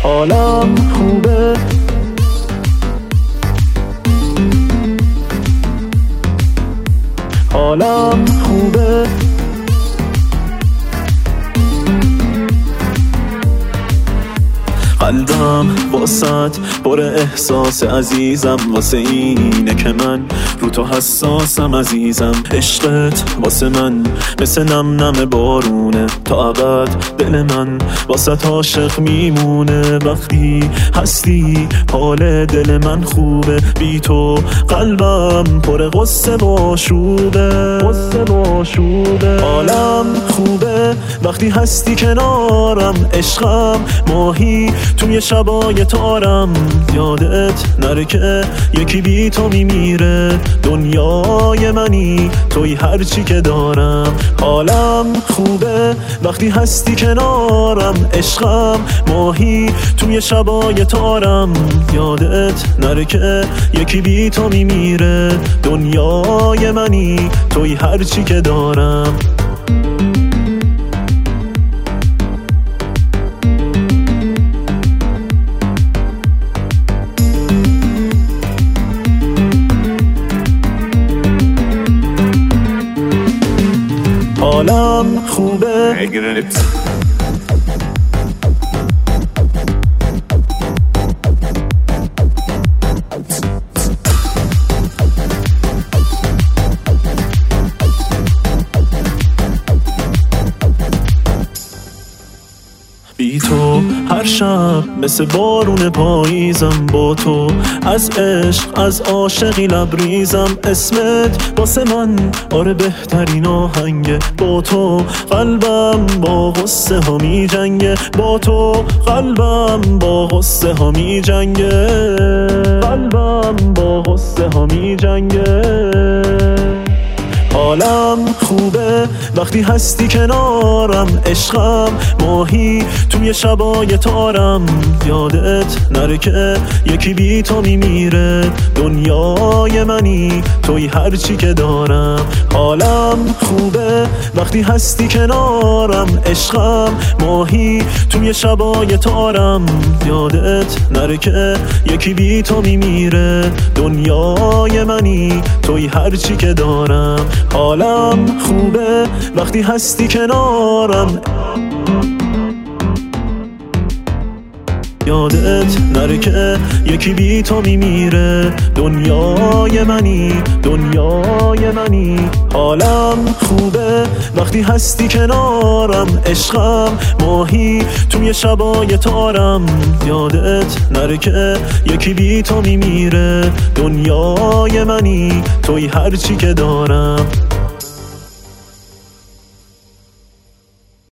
حالم خوبه، حالم خوبه. قلبم واسط پر احساس عزیزم، واسه اینه که من رو تو حساسم عزیزم. عشقت واسه من مثل نم نم بارونه، تا ابد دل من واسه عاشق میمونه. وقتی هستی حال دل من خوبه، بی تو قلبم پر غصه و آشوبه. حالم خوبه وقتی هستی کنارم، عشقم ماهی توی شبای تارم. یادت نره که یکی بی تو میمیره، دنیای منی توی هرچی که دارم. حالم خوبه وقتی هستی کنارم، عشقم ماهی توی شبای تارم. یادت نره که یکی بی تو میمیره، دنیای منی توی هرچی که دارم. حالم خوبه، بی تو هر شب مثل بارون پاییزم. با تو از عشق از عاشقی لبریزم. اسمت واسه من آره بهترین آهنگه، با تو قلبم با غصه ها می جنگه. با تو قلبم با غصه ها می جنگه، قلبم با غصه ها می جنگه. حالم خوبه وقتی هستی کنارم، عشقم ماهی توی شبای تارم. یادت نره که یکی بی تو میمیره، دنیای منی توی هرچی که دارم. حالم خوبه وقتی هستی کنارم، عشقم ماهی توی شبای تارم. یادت نره که یکی بی تو میمیره، دنیای منی توی هرچی که دارم. حالم خوبه وقتی هستی کنارم، یادت نره که یکی بی تو میمیره، دنیای منی دنیای منی. حالم خوبه وقتی هستی کنارم، عشقم ماهی توی شبای تارم. یادت نره که یکی بی تو میمیره، دنیای منی توی هرچی که دارم.